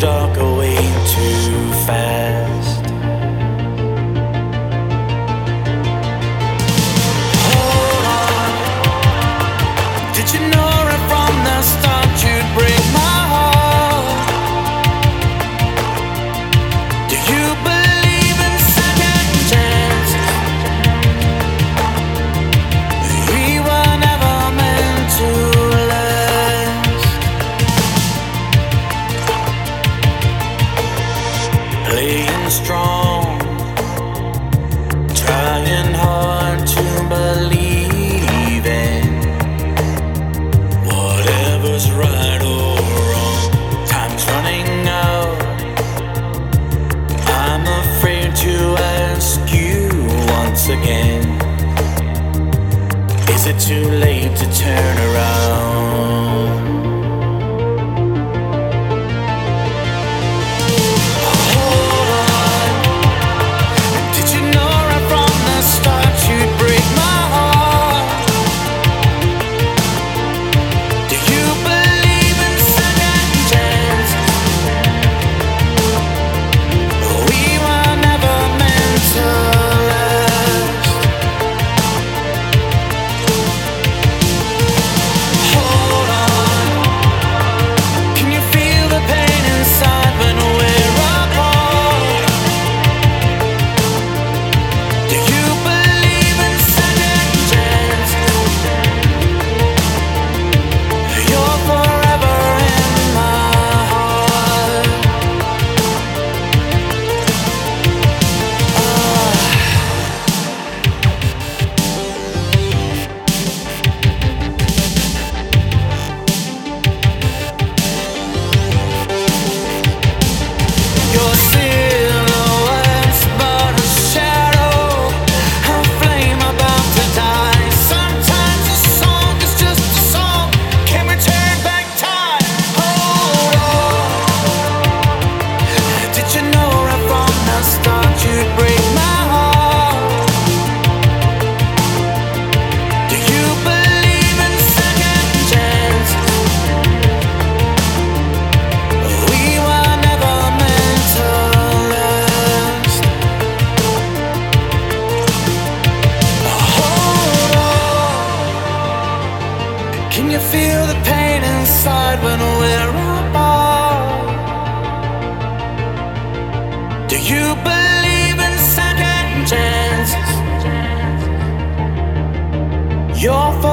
dark away too fast. Hold on. Did you know right from the start you'd break my heart? Do you believe in second chance? We were never meant to last. Playing strong, trying hard to believe in whatever's right or wrong. Time's running out. I'm afraid to ask you once again. Is it too late to turn around? Hold on. Did you know right from the start you'd break my heart? Do you believe in second chance? We were never meant to last. Hold on. Can you feel the pain inside when we're apart? Do you believe in second chance? You're forever in my heart. Your silhouette's but a shadow, a flame about to die. Sometimes a song is just a song. Can we turn back time? Hold on. Did you know right from the start you'd break my heart? Do you believe in second chance? We were never meant to last. Hold on. Can you feel the pain inside when we're apart? Do you believe in second chances? You're